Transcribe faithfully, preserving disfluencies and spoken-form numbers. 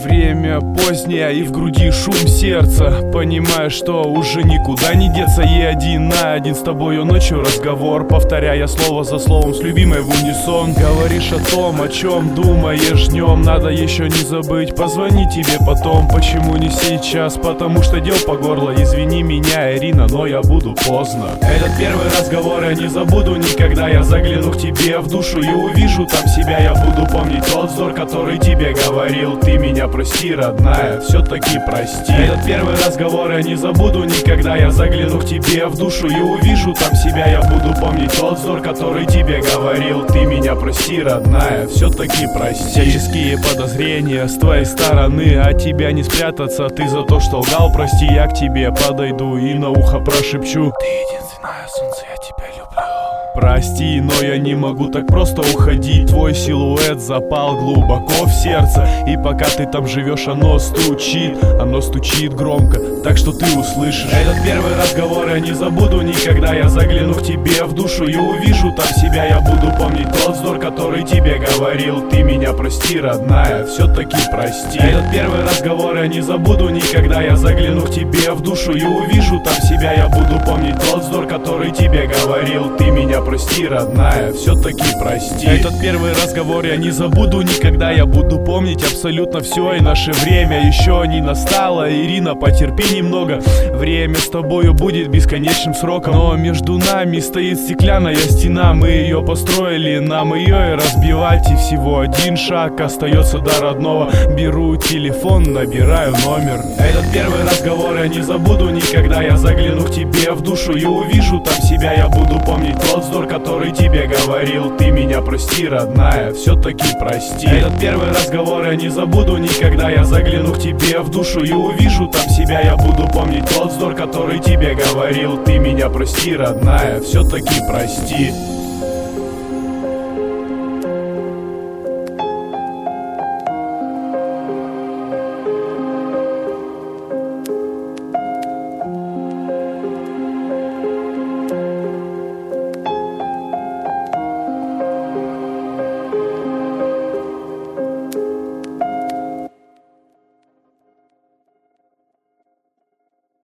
Время позднее и в груди шум сердца. Понимаю, что уже никуда не деться. И один на один с тобою ночью разговор, повторяя слово за словом с любимой в унисон. Говоришь о том, о чем думаешь днем. Надо еще не забыть, позвони тебе потом. Почему не сейчас? Потому что дел по горло. Извини меня, Ирина, но я буду поздно. Этот первый разговор я не забуду никогда. Я загляну к тебе в душу и увижу там себя. Я буду помнить тот взор, который тебе говорил: ты меня прости, родная, все-таки прости. Этот первый разговор я не забуду никогда. Я загляну к тебе в душу и увижу там себя. Я буду помнить тот взор, который тебе говорил: ты меня прости, родная, все-таки прости. Всяческие подозрения с твоей стороны, от тебя не спрятаться. Ты за то, что лгал, прости. Я к тебе подойду и на ухо прошепчу: ты единственное солнце, я тебя люблю. Прости, но я не могу так просто уходить. Твой силуэт запал глубоко в сердце, и пока ты там живешь, оно стучит. Оно стучит громко, так что ты услышишь. Этот первый разговор я не забуду никогда. Я загляну к тебе в душу и увижу там себя. Я буду помнить тот вздор, который тебе говорил: ты меня прости, родная, все-таки прости. Этот первый разговор я не забуду никогда. Я загляну к тебе в душу и увижу там себя. Я буду помнить тот вздор, который тебе говорил: ты меня прости, родная, все-таки прости. Этот первый разговор я не забуду никогда. Я буду помнить абсолютно все, и наше время еще не настало. Ирина, потерпи немного, время с тобою будет бесконечным сроком. Но между нами стоит стеклянная стена. Мы ее построили, нам ее и разбивать. И всего один шаг остается до родного. Беру телефон, набираю номер. Этот первый разговор я не забуду никогда. Я загляну к тебе в душу и увижу там себя. Я буду помнить тот вздор, который тебе говорил: ты меня прости, родная, все-таки прости. Этот первый разговор я не забуду никогда. Я загляну к тебе в душу и увижу там себя. Я буду помнить тот вздор, который тебе говорил: ты меня прости, родная, все-таки прости.